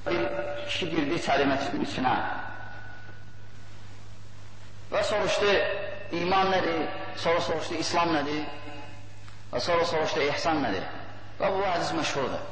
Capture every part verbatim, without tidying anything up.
Bir kişi girdi içəri məscidin içinə və soruşdu, iman nədir? Sonra soruşdu, İslam nədir? Və sonra soruşdu, ihsan nədir? Və bu hədis məşhurdur.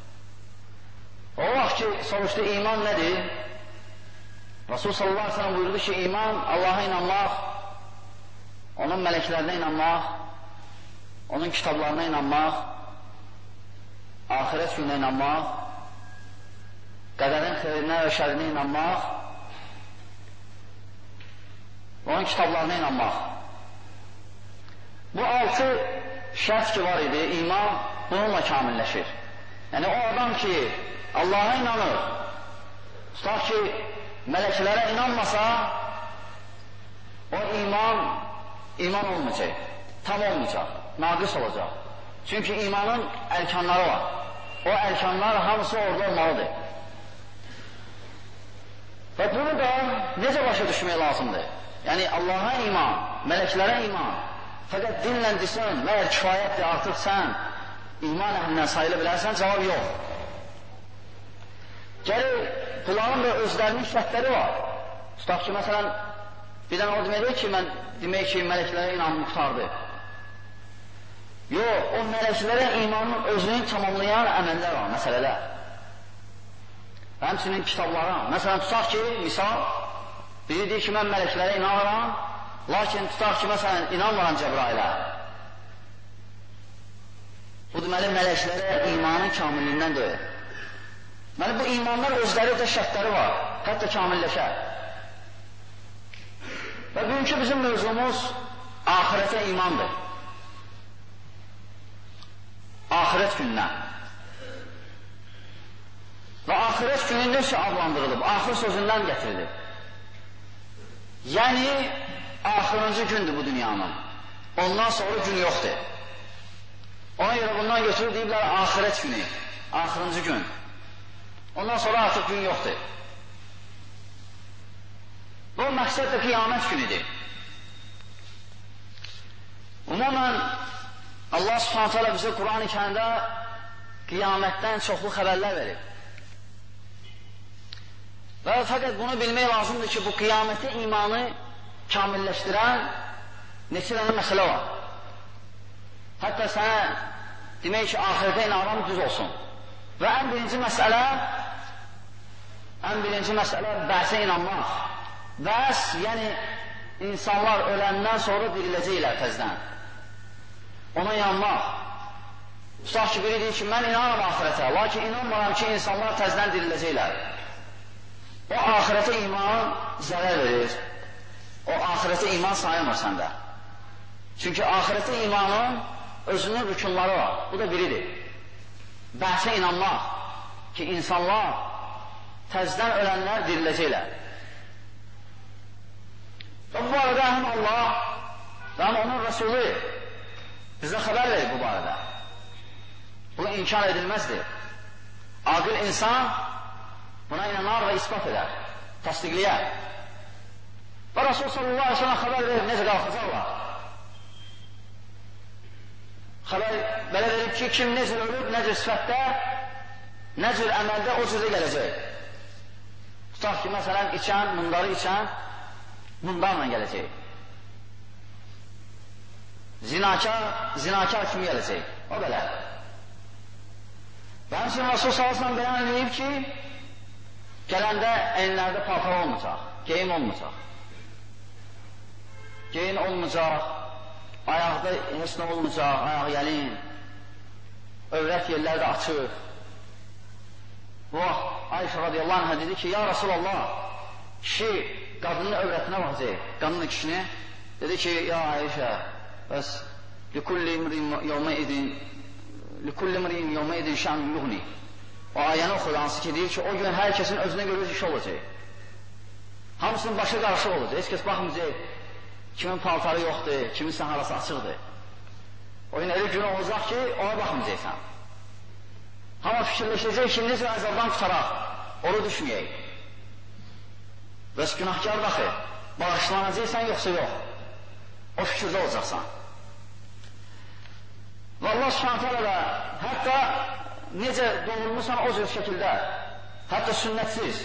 O vaxt ki, soruşdu, iman nədir? Rasul sallallahu aleyhi ve sellem buyurdu ki, iman Allah'a inanmaq, onun mələklərinə inanmaq, onun kitablarına inanmaq, ahirət gününə inanmaq, qədərin xeyrinə və şərinə inanmaq, onun kitablarına inanmaq. Bu altı şərt ki var idi, iman bununla kamilləşir. Yəni o adam ki, Allah'a inanır, tutaq ki, mələklərə inanmasa, o iman, iman olmayacaq, tam olmayacaq, naqis olacaq. Çünki imanın ərkanları var. O ərkanlar hamısı orada olmalıdır. Və bunu da necə başa düşmək lazımdır? Yəni Allah'a iman, mələklərə iman, fəqət dinlə desən, məyər kifayətdir, artıq sən iman əhlindən sayıla bilərsən, cavab yox. Gəlir, bunların da özlərinin şərtləri var. Tutaq ki, məsələn, bir dənə o deməkdir ki, mən demək ki, mələklərə inanım qutardı. Yox, o mələklərə imanın özünü tamamlayan əməllər var, məsələdə. Həmçinin kitablara. Məsələn, tutaq ki, misal, biri deyir ki, mən mələklərə inanıram, lakin tutaq ki, məsələn, inanmıram Cəbrailə. Bu deməli, mələklərə imanın kamilliyindən deyil. Deməli, bu imanlar özləri də şərtləri var, hətta kamilləşər. Və bugünkü bizim mövzumuz ahirətə imandır. Ahirət gününə. Və ahirət günü necə adlandırılıb? Ahir sözündən gətirilib. Yəni, axırıncı gündür bu dünyanın. Ondan sonra gün yoxdur. Ona görə bundan götürür, deyiblər, ahirət günü, axırıncı gün. Ondan sonra artıq gün yoxdur. Bu məqsəd də qiyamət günüdür. Ümumən, Allah subhanət hələ bizə Quran-ı Kərimdə qiyamətdən çoxlu xəbərlər verir. Və fəqət bunu bilmək lazımdır ki, bu qiyaməti imanı kamilləşdirən neçə dənə məsələ var. Hətta sənə demək ki, ahirətə inanam düz olsun. Və ən birinci məsələ, ən birinci məsələ bəsə inanmaq. Bəs, yəni insanlar öləndən sonra diriləcəklər təzdən. Ona inanmaq. Tutaq ki, biri deyir ki, mən inanam ahirətə, lakin inanmaram ki, insanlar təzdən diriləcəklər. O ahirətə iman zərər verir. O ahirətə iman sayılmır səndə. Çünki ahirətə imanın özünün rükunları var. Bu da biridir. Bəhsə inanmaq ki, insanlar təzdən ölənlər diriləcəklər. Və bu barədə həm Allah və həm onun Rəsulü bizə xəbər verir bu barədə. Bu inkar edilməzdir. Aqil insan buna inanar və ispat edər, təsdiqləyər. Və Rasul sallallahu aleyhi ve sellem xəbər verir, necə qalxacaqlar. Xəbər belə verib ki, kim necə ölür, necə sifətdə, necə əməldə o cürdə gələcək. Tutaq ki, məsələn, içən, mundarı içən, mundarla gələcək. Zinakar, zinakar kimi gələcək. O belə. Və həmçinin Rasul sallallahu aleyhi ve sellem bəyan edib ki, gələndə əyinlərdə paltar olmayacaq, geyim olmayacaq. Geyim olmayacaq, ayaqda heç nə olmayacaq, ayaq yəlin, övrət yerlər də açıq. Bu vaxt Ayşə radiyallahu anh dedi ki, ya Rasulallah, kişi qadının övrətinə baxacaq, qadının kişini, dedi ki, ya Ayşə, bəs likulli imrin yevmə idin şən yuğni. O ayəni oxudu, hansı ki, deyir ki, o gün hər kəsin özünə görə iş olacaq. Hamısının başı qarışıq olacaq, heç kəs baxmayacaq, kimin paltarı yoxdur, kimin səharası açıqdır. O gün elə gün olacaq ki, ona baxmayacaqsan. Hamı fikirləşəcək ki, necə əzabdan tutaraq, onu düşməyək. Bəs günahkar baxı, bağışlanacaqsan yoxsa yox. O fikirdə olacaqsan. Və Allah subhanətə alə də hətta necə doğulmuşsan o cür şəkildə hətta sünnətsiz.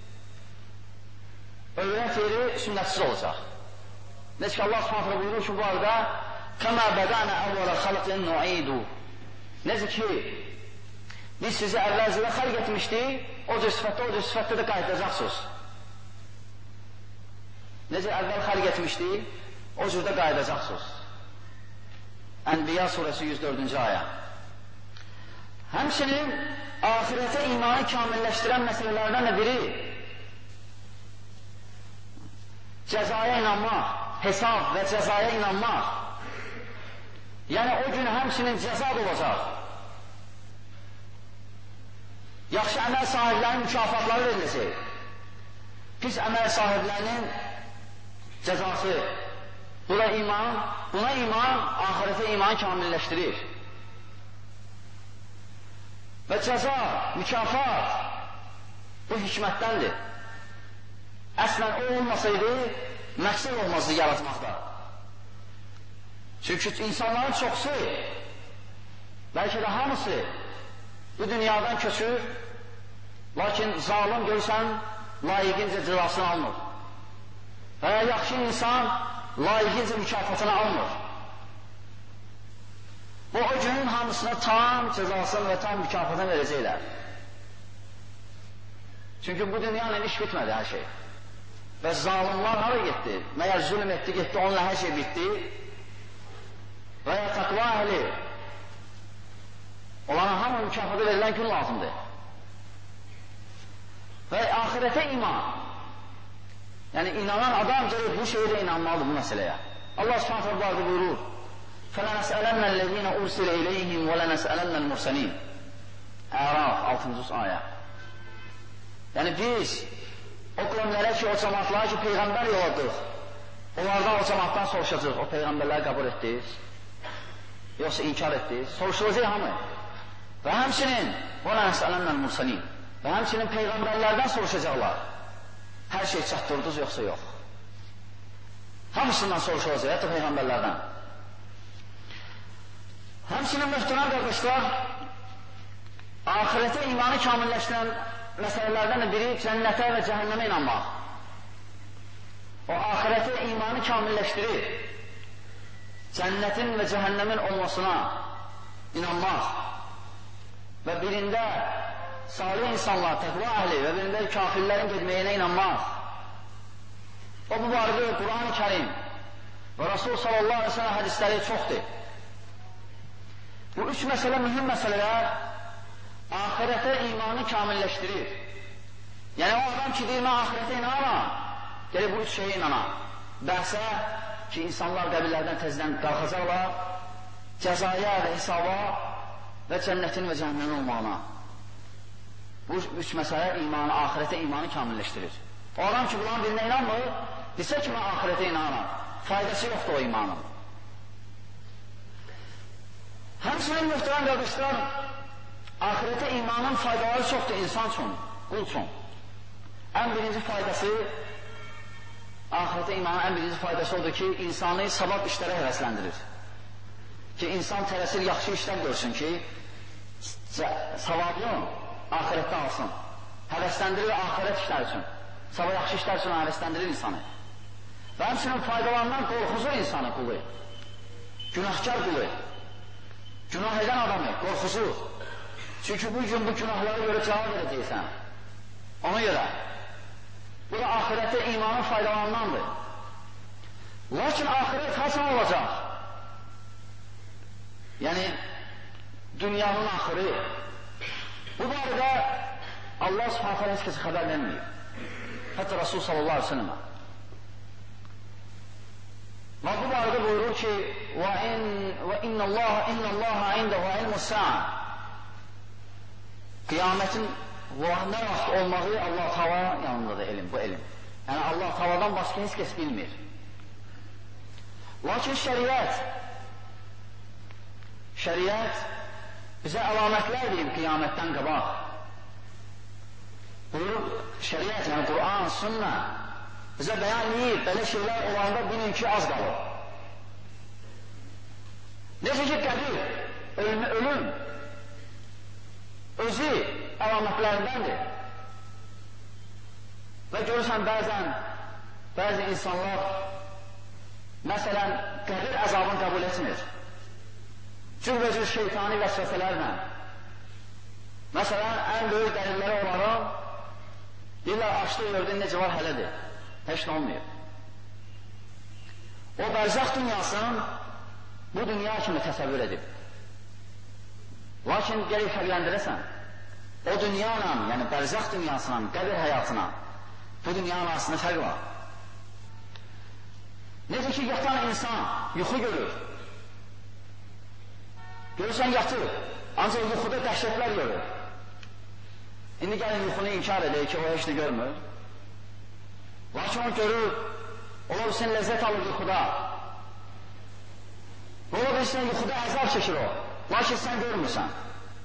Övrət yeri sünnətsiz olacaq. Necə ki, Allah Subhanahu buyurur ki, bu arada kəmə bədənə əvvələ xalqin nu'idu. Necə ki, biz sizi əvvəlcədə xəlq etmişdik, o cür sifətdə, o cür sifətdə də qayıdacaqsınız. Necə əvvəl xəlq etmişdik, o cür də qayıdacaqsınız. Ənbiya surəsi yüz dördüncü ayə. Həmçinin ahirətə imanı kamilləşdirən məsələlərdən də biri cəzaya inanmaq, hesab və cəzaya inanmaq. Yəni o gün həmçinin cəza da olacaq. Yaxşı əməl sahiblərinin mükafatları veriləcək. Pis əməl sahiblərinin cəzası. Buna iman, buna iman, ahirətə iman kamilləşdirir. Və cəza, mükafat bu hikmətdəndir. Əslən o olmasaydı, məqsəd olmazdı yaratmaqda. Çünki insanların çoxsu, bəlkə də hamısı bu dünyadan köçür, lakin zalim görsən, layiqincə cəzasını almır. Və ya yaxşı insan layiqincə mükafatını almır. Bu o günün hamısına tam cəzasını və tam mükafatını verəcəklər. Çünki bu dünyanın iş bitmədi hər şey. Və zalimlar hara getdi? Məyər zülm etdi, getdi, onunla hər şey bitdi. Və ya təqva əhli olana hamı mükafatı verilən gün lazımdır. Və ahirətə iman. Yəni inanan adam gəlib bu şeyə də inanmalıdır bu məsələyə. Allah Subhanahu taala buyurur: "Fələnəsələnə ellezîne ursile ileyhim və lənəsələnə el-murselin." Əraf altıncı ayə. Yəni biz o qövmlərə ki, o cəmaatlara ki, peyğəmbər yolladıq, onlardan o cəmaatdan soruşacaq, o peyğəmbərləri qəbul etdiniz, yoxsa inkar etdiniz, soruşulacaq hamı. Və həmçinin və lənəsələnə el-murselin. Və həmçinin peyğəmbərlərdən soruşacaqlar. Hər şey çatdırdınız yoxsa yox. Hamısından soruşulacaq, hətta peyğəmbərlərdən. Həmçinin möhtərəm qardaşlar, ahirətə imanı kamilləşdirən məsələlərdən biri cənnətə və cəhənnəmə inanmaq. O ahirətə imanı kamilləşdirir. Cənnətin və cəhənnəmin olmasına inanmaq. Və birində salih insanlar, təqva əhli və birində kafirlərin gedməyinə inanmaq. O bu barədə Quran-ı Kərim və Rasul sallallahu aleyhi ve sellem hədisləri çoxdur. Bu üç məsələ mühüm məsələlər ahirətə imanı kamilləşdirir. Yəni o adam ki, deyir, mən ahirətə inanam, gəlir bu üç şeyə inanam. Bəhsə ki, insanlar qəbirlərdən təzdən qalxacaqlar, cəzaya və hesaba və cənnətin və cəhənnəmin olmağına. Bu üç məsələ imanı, ahirətə imanı kamilləşdirir. O adam ki, bunların birinə inanmır, desə ki, mən ahirətə inanam, faydası yoxdur o imanın. Həmçinin möhtərəm qardaşlar, ahirətə imanın faydaları çoxdur insan üçün, qul üçün. Ən birinci faydası, ahirətə imanın ən birinci faydası odur ki, insanı savab işlərə həvəsləndirir. Ki, insan tələsir yaxşı işlər görsün ki, savabını ahirətdə alsın. Həvəsləndirir ahirət işlər üçün. Sabah yaxşı işlər üçün həvəsləndirir insanı. Və həmçinin faydalarından qorxuzur insanı qulu. Günahkar qulu. Günah edən adamı, qorxuzur. Çünki bu gün bu günahlara görə cavab verəcəksən. Ona görə. Bu da ahirətə imanın faydalarındandır. Lakin ahirət hasan olacaq. Yəni, dünyanın axırı. Bu barədə Allah subhanətə heç kəsə xəbər verməyib. Hətta Rasul sallallahu aleyhi ve sellem. Və bu barədə buyurur ki, وَإِنَّ اللّٰهَ عِنْدَهُ عِلْمُ السَّاعَةِ Qiyamətin nə vaxt olmağı Allah Taala yanındadır elm, bu elm. Yəni Allah Taaladan başqa heç kəs bilmir. Lakin şəriət şəriət bizə əlamətlər deyib qiyamətdən qabaq. Buyurur, şəriət, yəni Quran, sünnə bizə bəyan edib, belə şeylər olanda bilin ki, az qalır. Necə ki, qəbir, ölüm, ölüm özü əlamətlərindəndir. Və görürsən, bəzən, bəzi insanlar, məsələn, qəbir əzabını qəbul etmir. Cürbəcür şeytani vəsvəsələrlə. Məsələn, ən böyük dəlilləri olaraq, deyirlər, açdı, gördün, necə var, hələdir. Heç nə olmuyor. O, bərzaq dünyasını bu dünya kimi təsəvvür edib. Lakin gəlib fərqləndirəsən, o dünyanla, yəni bərzaq dünyasına, qəbir həyatına, bu dünyanın arasında fərq var. Necə ki, yatan insan yuxu görür. Görürsən, yatır, ancaq yuxuda dəhşətlər görür. İndi gəlin yuxunu inkar edək ki, o heç nə görmür. Lakin o görür, ola bilsin ləzzət alır yuxuda. Ola bilsin yuxuda əzab çəkir o, lakin sən görmürsən.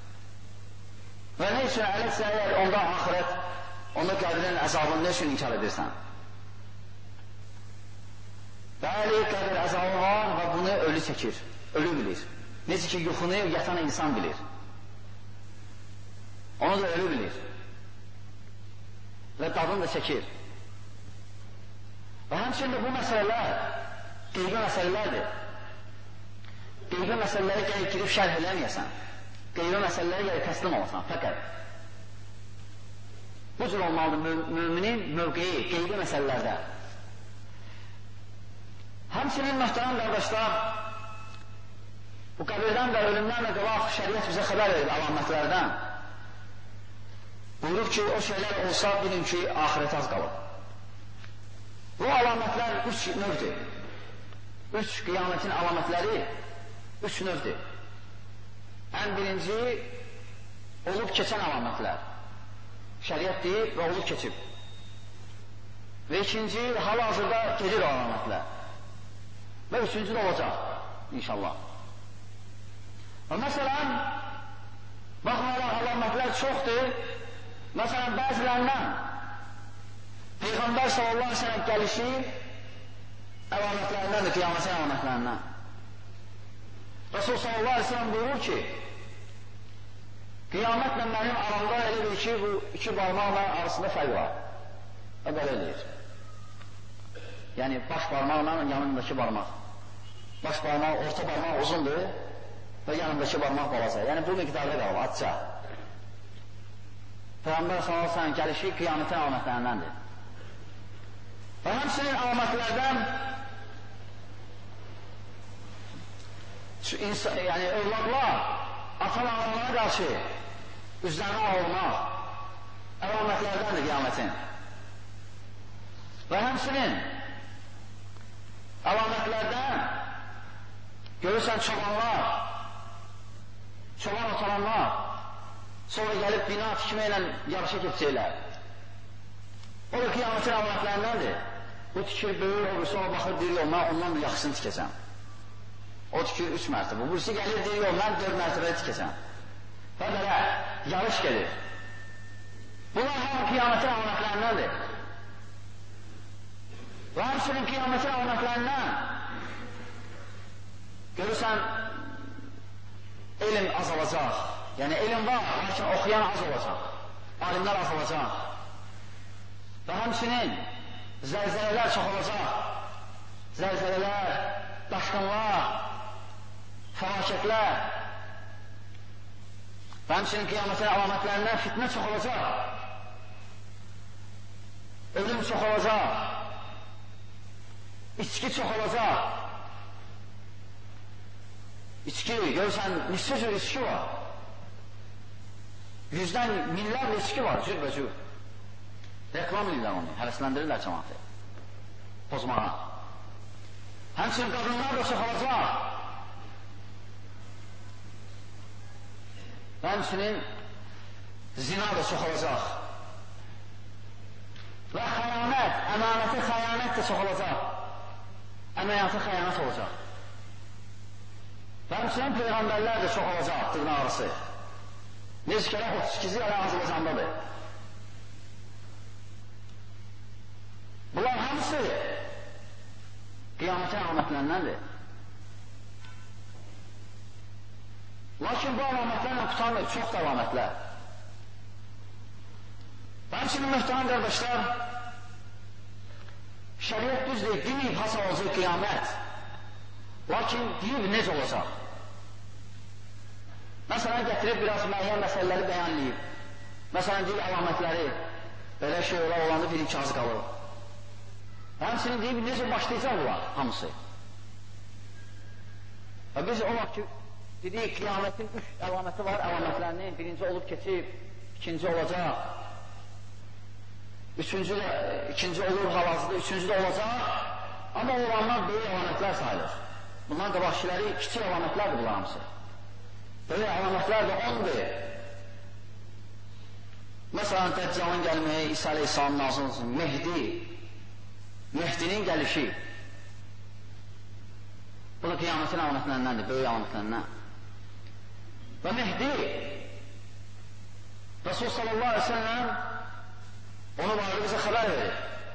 Və nə üçün ələtsə əgər onda axirət, onda qəbrin əzabını nə üçün inkar edirsən? Bəli, qəbir əzabı var və bunu ölü çəkir, ölü bilir. Necə ki, yuxunu yatan insan bilir. Onu da ölü bilir. Və dadını da çəkir. Və həmçində bu məsələlər qeybi məsələlərdir. Qeybi məsələləri gəlib girib şərh eləməyəsən. Qeybi məsələləri gəlib təslim olasan, fəqət. Bu cür olmalıdır müminin mövqeyi qeybi məsələlərdə. Həmçinin möhtərəm qardaşlar, bu qəbirdən və ölümdən və qabaq şəriət bizə xəbər verir əlamətlərdən. Buyurub ki, o şeylər olsa bilin ki, ahirət az qalıb. Bu əlamətlər üç növdür. Üç qiyamətin əlamətləri üç növdür. Ən birinci, olub keçən əlamətlər. Şəriət deyir və olub keçib. Və ikinci, hal-hazırda gedir o əlamətlər. Və üçüncü də olacaq, inşallah. Və məsələn, baxmayaraq əlamətlər çoxdur. Məsələn, bəzilərindən Peyğəmbər sallallahu aleyhi ve sellem gəlişi əlamətlərindəndir, qiyamətin əlamətlərindən. Resul sallallahu aleyhi ve sellem buyurur ki, qiyamətlə mənim aramda elə bir ki, bu iki barmaqla arasında fərq var. Və belə eləyir. Yəni, baş barmaqla yanındakı barmaq. Baş barmaq, orta barmaq uzundur və yanındakı barmaq balaca. Yəni, bu miqdarda qalır, atça. Peyğəmbər sallallahu aleyhi ve sellem gəlişi qiyamətin əlamətlərindəndir. Və həmçinin əlamətlərdən yəni, övladlar ata-analara qarşı üzlərini ağırmaq əlamətlərdəndir qiyamətin. Və həmçinin əlamətlərdən görürsən çobanlar, çoban otaranlar, sonra gəlib bina tikməklə yarışa keçəcəklər. O da qiyamətin əlamətlərindəndir. Bu tikir böyür, o birisi ona baxır, deyir, yox, mən ondan da yaxşısını tikəcəm. O tikir üç mərtəbə, bu birisi gəlir, deyir, yox, mən dörd mərtəbəyə tikəcəm. Və belə, yarış gedir. Bunlar hamı qiyamətin əlamətlərindəndir. Və həmçinin qiyamətin əlamətlərindən görürsən, elm azalacaq. Yəni, elm var, lakin oxuyan az olacaq. Alimlər az olacaq. Və həmçinin zəlzələlər çox olacaq. Zəlzələlər, daşqınlar, fəlakətlər. Və həmçinin qiyamətin əlamətlərindən fitnə çox olacaq. Ölüm çox olacaq. İçki çox olacaq. İçki, görürsən, nisbə cür içki var. Yüzdən minlərlə içki var, cürbəcür. Reklam edirlər onu, həvəsləndirirlər cəmatı. Pozmağa. Həmçinin qadınlar da çox olacaq. Və həmçinin zina da çox olacaq. Və xəyanət, əmanəti xəyanət də çox olacaq. Əməniyyatı xəyanət olacaq. Və həmçinin peyğəmbərlər də çox olacaq, dırnaq arası. Necə ki, otuz ikisi elə Azərbaycandadır. Bunlar hamısı qiyamətin əlamətlərindəndir. Lakin bu əlamətlərlə qutarmır, çox da əlamətlər. Və həmçinin möhtərəm qardaşlar, şəriət düz deyib, deyib, hasan olacaq qiyamət. Lakin deyib, necə olacaq? Məsələn, gətirib biraz müəyyən məsələləri bəyanlayıb. Məsələn, deyib, əlamətləri, belə şey ola olanda bir iki az qalır. Həmsinin deyib, necə başlayacaq bunlar, hamısı. Və biz o vaxt ki, dedik, qiyamətin üç əlaməti var, əlamətlərinin birinci olub keçib, ikinci olacaq, üçüncü də, ikinci olur hal-hazırda, üçüncü də olacaq, amma olanlar böyük əlamətlər sayılır. Bundan qabaqçiləri kiçik əlamətlərdir bunlar hamısı. Böyük əlamətlər də ondur. Məsələn, Dəccalın gəlməyi, İsa Aleyhisselamın nazil olsun, Mehdi, Mehdinin gəlişi. Bu da qiyamətin əlamətlərindəndir, böyük əlamətlərindən. Və Mehdi, Resul sallallahu aleyhi ve sellem onu vardı bizə xəbər verir.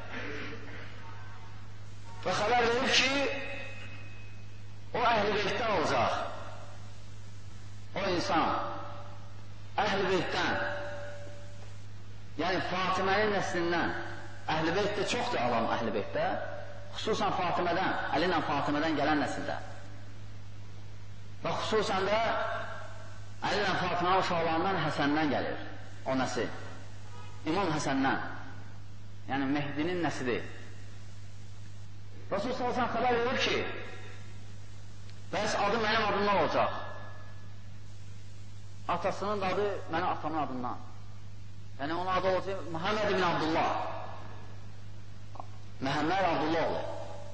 Və xəbər verir ki, o əhl-i beytdən olacaq. O insan, əhl-i beytdən, yəni Fatimənin nəslindən, əhl-i beyt də çoxdur alam əhl-i beytdə, xüsusən Fatimədən, Əli ilə Fatimədən gələn nəsildə. Və xüsusən də Əli ilə Fatimə uşaqlarından Həsəndən gəlir, o nəsil. İmam Həsəndən, yəni Mehdinin nəsidir. Resul sallallahu aleyhi ve sellem xəbər verir ki, bəs adı mənim adımdan olacaq. Atasının adı mənim atamın adından. Yəni onun adı olacaq Muhammed ibn Abdullah. Məhəmməd Abdullah olur.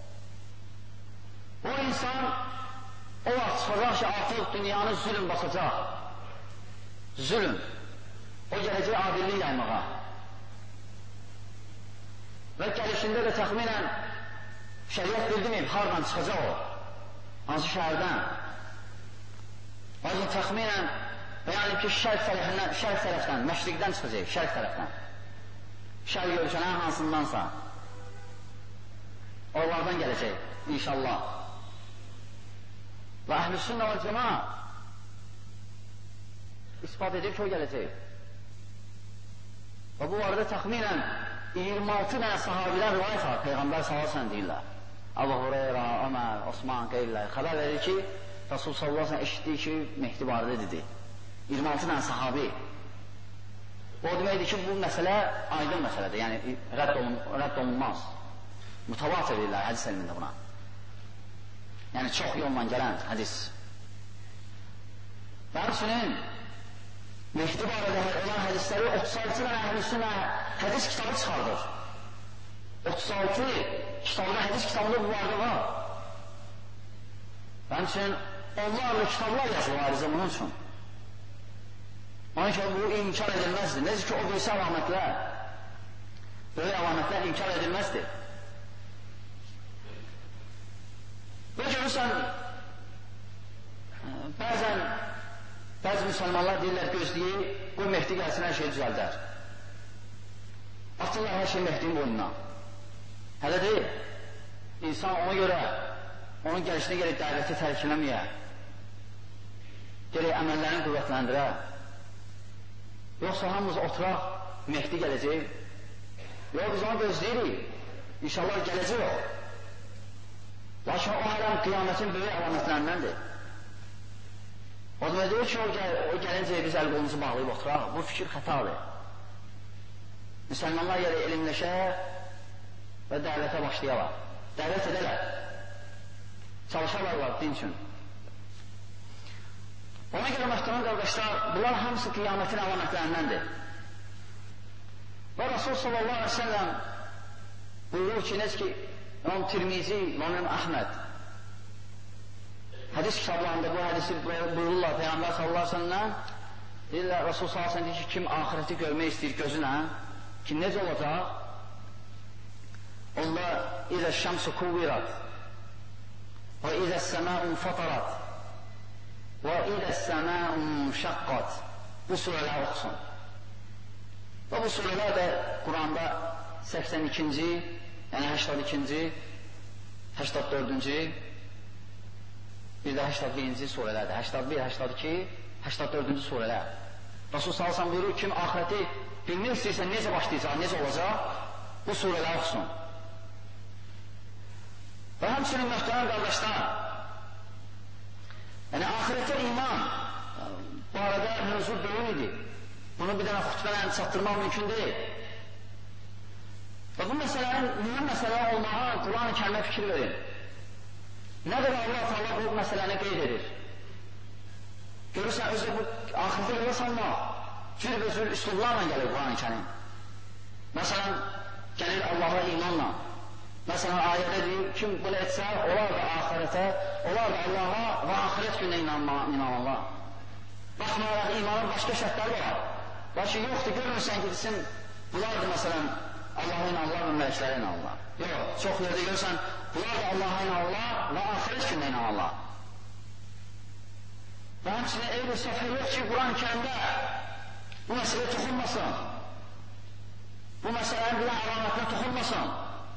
O insan o vaxt çıxacaq ki, artıq dünyanı zülüm basacaq. Zülüm. O gələcək adillik yaymağa. Və gəlişində də təxminən şəriət bildirməyib, hardan çıxacaq o? Hansı şəhərdən? Lakin təxminən bəyan ki, şərq tərəfindən, şərq tərəfdən, məşriqdən çıxacaq, şərq tərəfdən. Şərq görüşənə hansındansa. Onlardan gələcək, inşallah. Və əhl-i sünnə və cəmaət ispat edib ki, o gələcək. Və bu arada təxminən iyirmi altı dənə sahabilər rivayət var, Peyğəmbər sallallahu aleyhi ve sellem deyirlər. Əbu Hureyra, Ömər, Osman qeyrilər xəbər verir ki, Rasul sallallahu aleyhi ve sellem eşitdiyi ki, Mehdi barədə dedi. iyirmi altı dənə sahabi. O deməkdir ki, bu məsələ aydın məsələdir, yəni rədd, olun, rədd olunmaz. Mutavat edirlər hədis elmində buna. Yəni çox yolla gələn hədis. Və həmçinin Mehdi barədə olan hədisləri otuz altı dənə əhl-i-sünnə hədis kitabı çıxardır. otuz altı kitabda, hədis kitabında bu barədə var. Və həmçinin onlarla kitablar yazılır ayrıca bunun üçün. Onun ki, bu inkar edilməzdir. Necə ki, o birisi əlamətlər, böyük əlamətlər inkar edilməzdir. Və görürsən, bəzən bəzi müsəlmanlar deyirlər, gözləyir, bu Mehdi gəlsin, hər şey düzəldər. Atırlar hər şey Mehdinin boynuna. Hələ deyil. İnsan ona görə, onun gəlişinə gerək dəvəti tərkiləməyə, gerək əməllərini qüvvətləndirə. Yoxsa hamımız oturaq, Mehdi gələcək. Yox, biz onu gözləyirik. İnşallah gələcək o. Lakin o hələm qiyamətin böyük əlamətlərindəndir. O demək deyir ki, o, gəl, o gəlincəyə biz əl-qolumuzu bağlayıb oturaq. Bu fikir xətadır. Müsəlmanlar yerə elmləşə və dəvətə başlayarlar. Dəvət edələr. Çalışarlarlar din üçün. Ona görə möhtərəm qardaşlar, bunlar hamısı qiyamətin əlamətlərindəndir. Və Rasul sallallahu aleyhi ve sellem buyurur ki, necə ki, İmam Tirmizi, İmam Əhməd hədis kitablarında bu hədisi buyururlar Peyğəmbər sallallahu aleyhi ve sellem, deyirlər, Rasul sallallahu aleyhi ve sellem deyir ki, kim ahireti görmək istəyir gözünə, ki necə olacaq? Onda İzə şəmsu kuvirat və İzə səməun fatarat və İzə səməun şəqqat. Bu surələr oxusun. Və bu surələr də Quranda səksən ikinci, yəni səksən ikinci, səksən dördüncü, bir də səksən birinci surələrdir. səksən bir, səksən iki, səksən dördüncü surələr. Rasul sallallahu aleyhi ve sellem buyurur, kim ahireti bilmək istəyirsə necə başlayacaq, necə olacaq, bu surələr oxusun. Və həmçinin möhtərəm qardaşlar, yəni axirətə iman bu arada mövzu böyük idi. Bunu bir dənə xütbələ çatdırmaq mümkün deyil. Və bu məsələnin mühüm məsələ olmağa Quran-ı Kərimə fikir verin. Nə qədər Allah Teala bu məsələni qeyd edir. Görürsən, özü bu axirətə yola salmaq cür və cür üslublarla gəlir Quran-ı Kərim. Məsələn, gəlir Allaha imanla. Məsələn, ayədə deyir, kim bunu etsə, onlar da axirətə, onlar da Allaha və axirət günə inanırlar. Baxmayaraq, imanın başqa şərtləri var. Lakin yoxdur, görmürsən ki, desin, bunlar da məsələn, Allaha inanırlar və mələklərə inanırlar. Yox, çox yerdə görürsən, bunlar da Allaha inanırlar və axirət günə inanırlar. Və həmçinin eyni səfər yox ki, Quran-ı Kərimdə bu məsələ toxunmasın. Bu məsələnin bir əlamətinə toxunmasın.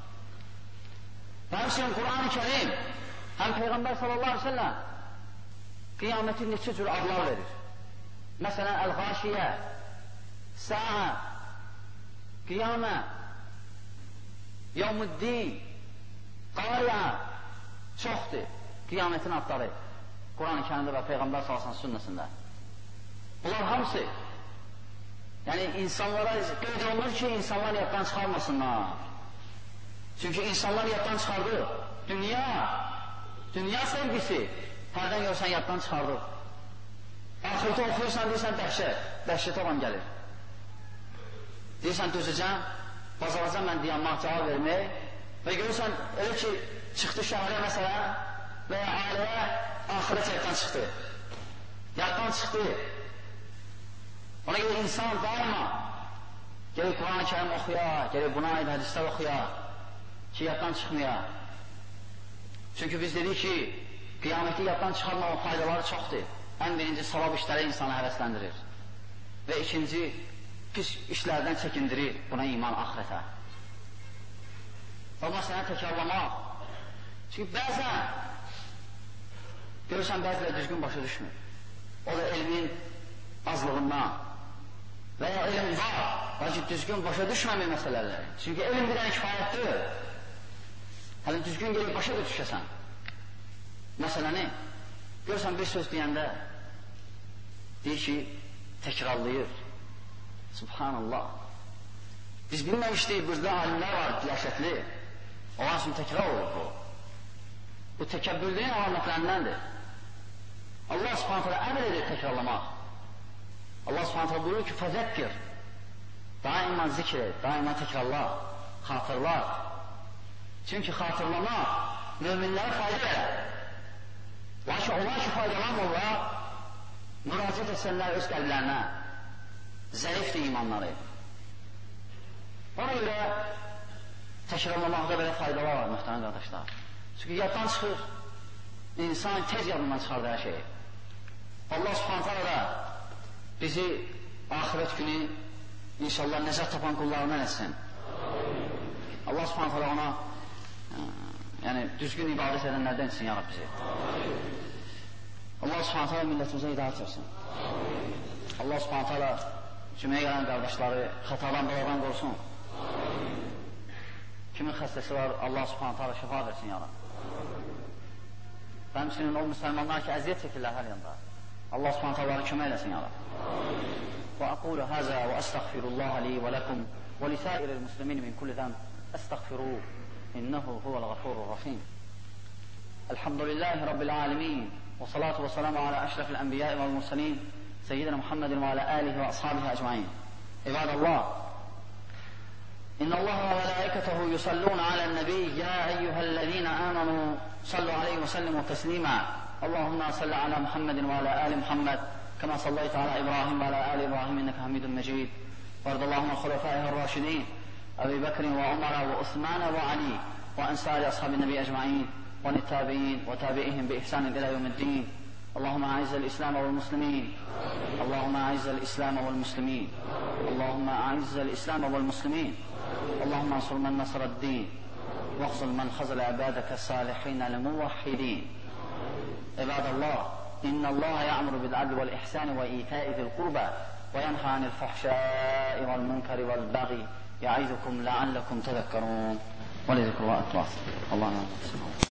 Və həmçinin Quran-ı Kərim həm Peyğəmbər sallallahu aleyhi ve sellem qiyaməti neçə cür adlar verir. Məsələn, Əl-Xaşiyyə, Səə, Qiyamə, Yevmuddin, Qariyə, çoxdur qiyamətin adları Quran-ı Kərimdə və Peyğəmbər sallallahu aleyhi ve sellem sünnəsində. Bunlar hamısı, yəni insanlara qeyd olunur ki, insanlar yaddan çıxarmasınlar. Çünki insanlar yaddan çıxardır. Dünya, dünya sevgisi hərdən görsən yaddan çıxardır. Axirətə oxuyursan, deyirsən, dəhşət, dəhşət olan gəlir. Deyirsən, dözəcəm, bazaracam mən dayanmaq, cavab vermək və görürsən, elə ki, çıxdı şəhərə məsələn və ya ailəyə, axirət yaddan çıxdı. Yaddan çıxdı. Ona görə insan daima gəlib Quran-ı Kərim oxuya, gəlib buna aid hədislər oxuya ki, yaddan çıxmaya. Çünki biz dedik ki, qiyaməti yaddan çıxarmağın faydaları çoxdur. Ən birinci, savab işləri insanı həvəsləndirir. Və ikinci, pis işlərdən çəkindirir buna iman axirətə. Və məsələni təkrarlamaq. Çünki bəzən görürsən, bəzilə düzgün başa düşmür. O da elmin azlığından və ya elm var, lakin düzgün başa düşməmək məsələləri. Çünki elm bir dənə kifayətdir. Hələ düzgün gelib başa da düşəsən. Məsələni, görürsən bir söz deyəndə deyir ki, təkrarlayır. Subhanallah. Biz bilməmişdik, burada alimlər var, dəhşətli. Onlar üçün təkrar olur bu. Bu təkəbbürlüyün əlamətlərindəndir. Allah subhanət hələ əmr edir təkrarlamaq. Allah subhanət hələ buyurur ki, fəzəkkir. Daima zikr et, daima təkrarla, xatırlar. Çünki xatırlamaq müminlərə fayda verər. Lakin onlar ki, faydalanmırlar, müraciət etsənlər öz qəlblərinə, zəifdir imanları. Ona görə təkrarlamaqda belə faydalar var, mühtərəm qardaşlar. Çünki yaddan çıxır, insan tez yadından çıxardı hər şeyi. Allah subhanətə da bizi axirət günü inşallah nəzət tapan qullarından etsin. Allah subhanətə ona yəni düzgün ibadət edənlərdən etsin, ya Rab bizi. Allah subhanətə millətimizə hidayət etsin. Allah subhanətə cüməyə gələn qardaşları xətadan baladan qorusun. Kimin xəstəsi var, Allah subhanətə şəfa versin, ya Rab. Həmçinin o müsəlmanlar ki, əziyyət çəkirlər hər yanda. Allah subhanətə onları kömək eləsin, ya Rab. Və aqulu həzə və əstəğfirullaha li və ləkum və lisəiril muslimin min kulli zəm əstəğfiruhu innehu huvəl ğafurur rəhim. Elhamdülillahi Rabbil alemin və salatu və salamu alə əşrafil ənbiyai və mursalin seyyidina Muhammedin və alə alihi və ashabihi əcmain. İbadallah, إن الله وملائكته يصلون على النبي يا أيها الذين آمنوا صلوا عليه وسلموا تسليما اللهم صل على محمد وعلى آل محمد كما صليت على إبراهيم وعلى آل إبراهيم إنك حميد مجيد وارض اللهم عن خلفائه الراشدين أبي بكر وعمر وعثمان وعلي وعن سائر أصحاب النبي أجمعين وعن التابعين وتابعيهم بإحسان إلى يوم الدين اللهم أعز الإسلام والمسلمين اللهم أعز الإسلام والمسلمين اللهم أعز الإسلام والمسلمين اللهم انصر من نصر الدين واخذل من خذل عبادك الصالحين الموحدين. عباد الله، إن الله يأمر بالعدل والإحسان وإيتاء ذي القربى وينهى عن الفحشاء والمنكر والبغي يعظكم لعلكم تذكرون ولذكر الله أكبر. اللهم